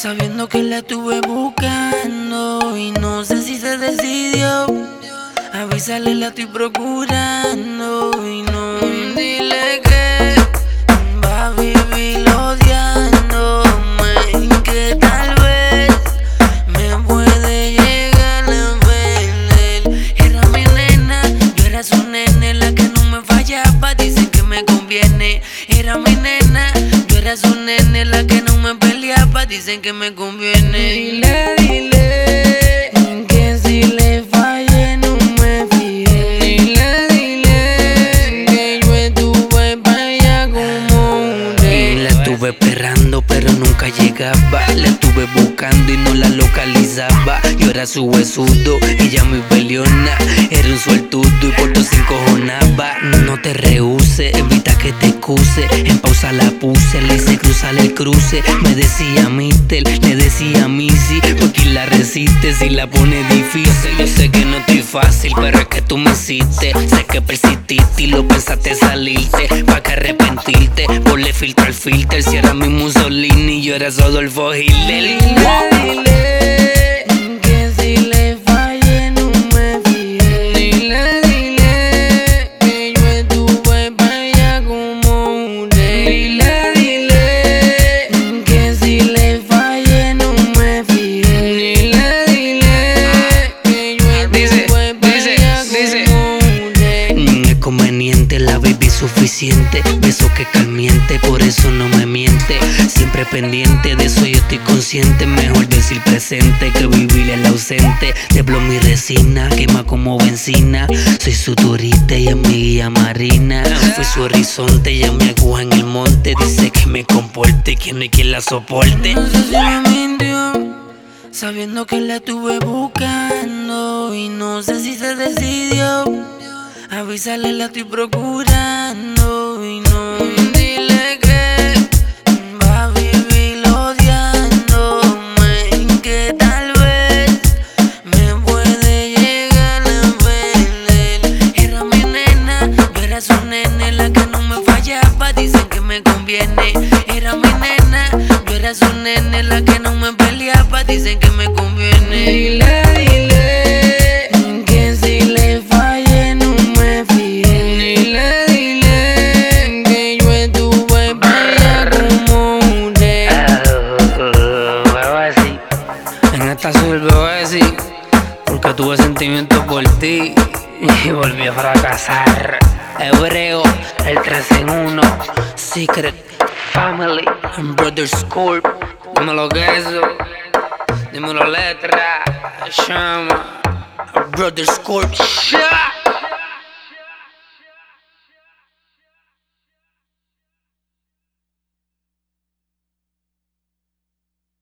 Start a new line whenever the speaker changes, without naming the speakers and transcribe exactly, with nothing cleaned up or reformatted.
sabiendo que la estuve buscando y no sé si se decidió. Avísale, la estoy procurando y no. Dile que va a vivir odiándome, que tal vez me puede llegar a perder. Era mi nena, yo era su nene, la que no me fallaba, dicen que me conviene. Era mi nena, yo era su nene, la que no me peleaba, dicen que me conviene. Dile, dile que si le fallé no me fijé. Dile, dile que yo estuve pa' allá como un rey.
La estuve esperando pero nunca llegaba, la estuve buscando y no la localizaba. Yo era su huesudo, ella mi peleona, era un suertudo y por todo se encojonaba. No te rehuses, evita que te excuse, en pausa la puse, le hice cruzar el cruce. Me decía mister, le decía missy, porque la resiste si la pone difícil. Yo sé que no estoy fácil, pero es que tú me hiciste. Sé que persististe y lo pensaste salirte, pa' que arrepentirte, ponle filtro al filter. Si era mi Mussolini, yo era Rodolfo Hitler.
Dile, dile que si le fallé no me fijé. Dile, dile que yo estuve pa' allá como un rey. Dile, dile que si le fallé no me fijé. Dile, dile que yo estuve pa' allá como un rey.
Es conveniente, la baby suficiente, beso que calmiente, por eso no me miente. Siempre pendiente, de eso yo estoy consciente. Mejor decir presente que vivir el ausente. Deblo mi resina, quema como benzina. Soy su turista, ella es mi guía marina. Fui su horizonte, ella me aguja en el monte. Dice que me comporte, que no hay quien la soporte.
No sé si me mintió, sabiendo que la estuve buscando y no sé si se decidió. Avísale, la estoy procurando y no. Dile que va a vivir odiándome, que tal vez me puede llegar a perder. Era mi nena, yo era su nene, la que no me fallaba, dicen que me conviene. Era mi nena, yo era su nene, la que no me peleaba, dicen que me conviene. Dile, dile que si le fallé no me fijé. Dile, dile que yo estuve pa' allá como un rey.
Bebé, en esta soy el bebé, sí, porque tuve sentimientos por ti y volví a fracasar. Hebreo, el tres en uno, Secret Family, and Brothers Corp. Dime lo que es eso, dime la letra, llama Brothers Corp.